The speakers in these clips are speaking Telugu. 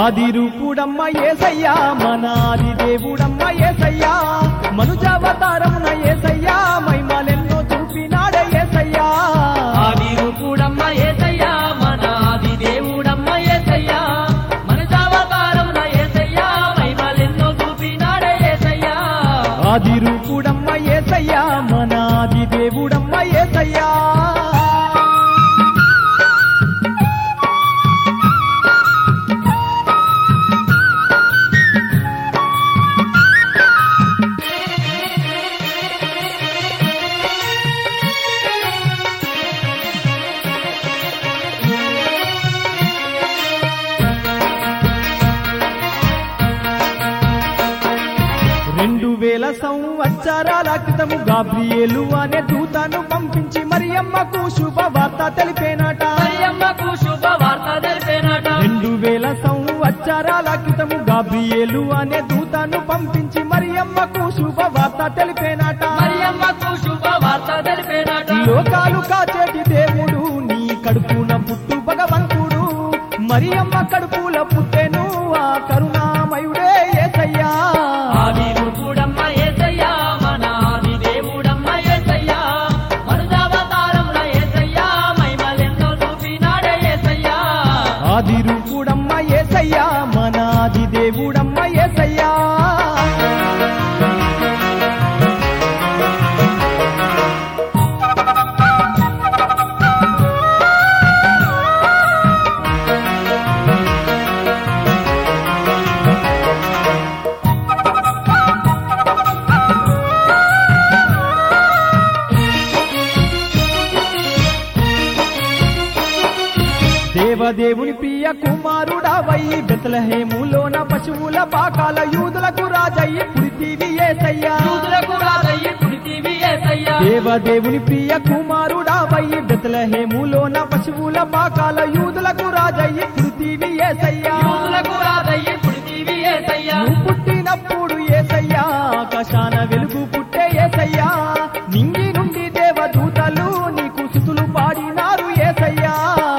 ఆది రూపుడమ్మ యేసయ్యా మన ఆది దేవుడమ్మ యేసయ్యా మనుజావతారమున యేసయ్యా మహిమలెన్నో చూపినాడే యేసయ్యా ఆది రూపుడమ్మ యేసయ్యా మన ఆది దేవుడమ్మ యేసయ్యా మనుజావతారమున యేసయ్యా మహిమలెన్నో చూపినాడే యేసయ్యా ఆది రూపుడమ్మ యేసయ్యా మన ఆది దేవుడమ్మ యేసయ్యా సంవత్సరాల క్రితము గాబ్రియేలు అనే దూతను పంపించి మరియమ్మకు శుభవార్త తెలిపేనట 2000 సంవత్సరాల క్రితము గాబ్రియేలు అనే దూతను పంపించి మరియమ్మకు శుభవార్త తెలిపేనట లోకాలు కాచేటి దేవుడు నీ కడుపున పుట్టు భగవంతుడు మరియమ్మ కడుపుల పుట్టెను ఆ కరుణామయుడే యేసయ్యా ఆది రూపుడమ్మ యేసయ్యా మన ఆది దేవుడమ్మ యేసయ్యా దేవదేవుని ప్రియ కుమారుడవై బెత్లెహేములోన పశువుల పాకాల యూదులకు రాజయ్యి పుడితివి యేసయ్యా దేవదేవుని ప్రియ కుమారుడవై బెత్లెహేములోన పశువుల పాకాల యూదులకు రాజయ్యి పుడితివి యేసయ్యా నువ్వు పుట్టినప్పుడు యేసయ్యా ఆకాశాన వెలుగు పుట్టే యేసయ్యా నింగి నుండి దేవదూతలు నీకు స్తుతులు పాడినారు యేసయ్యా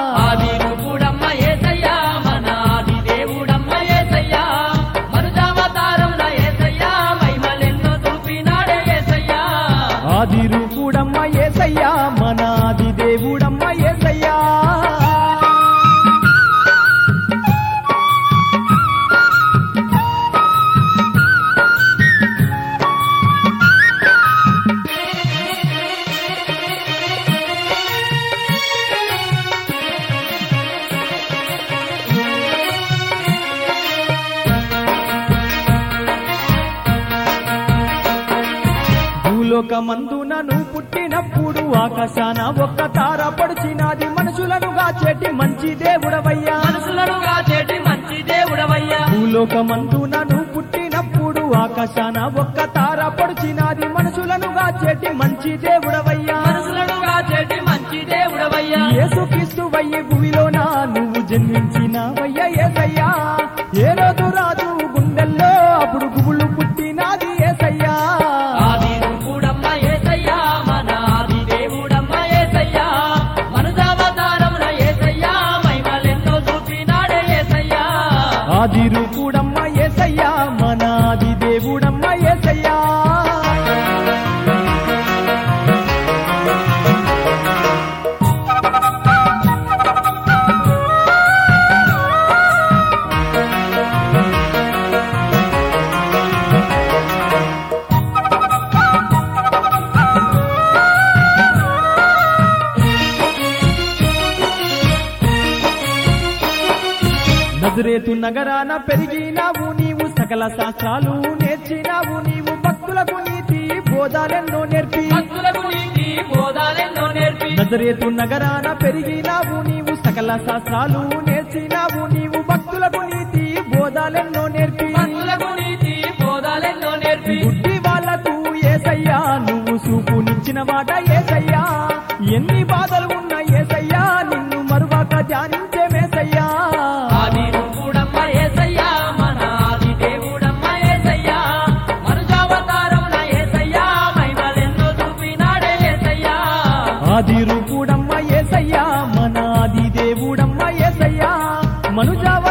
ఆది రూపుడమ్మ యేసయ్యా మన ఆది దేవుడమ్మ యేసయ్యా భూలోకమందున నువ్వు పుట్టినప్పుడు ఆకాశాన ఒక్క తార పడిచినాది మనుషులను గాచేటి మంచి దేవుడవయ్యా భూలోకమందున నువ్వు పుట్టినప్పుడు ఆకాశాన ఒక్క తార పడిచినాది మనుషులను గాచేటి మంచి దేవుడవయ్యా యేసుక్రీస్తువయ్యే భూమిలోన నువ్వు జన్మించినవయ్యా యేసయ్యా ఏ రోజు రాజు గుండెల్లో అప్పుడు గుబులు పుట్టినాది యేసయ్యా ఆది రూపుడమ్మ యేసయ్యా మన ఆది దేవుడమ్మ యేసయ్యా నజరేతు నగరాన పెరిగినావు నీవు సకల శాస్త్రాలు నేర్చినావు నీవు భక్తులకు నీతి బోధాలెన్నో నేర్పి నజరేతు నగరాన పెరిగినావు నీవు సకల శాస్త్రాలు నేర్చినావు నీవు భక్తులకు నీతి బోధాలెన్నో నేర్పి బుద్ధి వాళ్లకు యేసయ్యా నువ్వు చూపునిచ్చిన మాట యేసయ్యా ఎన్ని బాధలు ఉన్న యేసయ్యా నిన్ను మరువక ధ్యానించే మేసయ్యా ఆది రూపుడమ్మ యేసయ్యా మన ఆది దేవుడమ్మ యేసయ్యా మనుజావ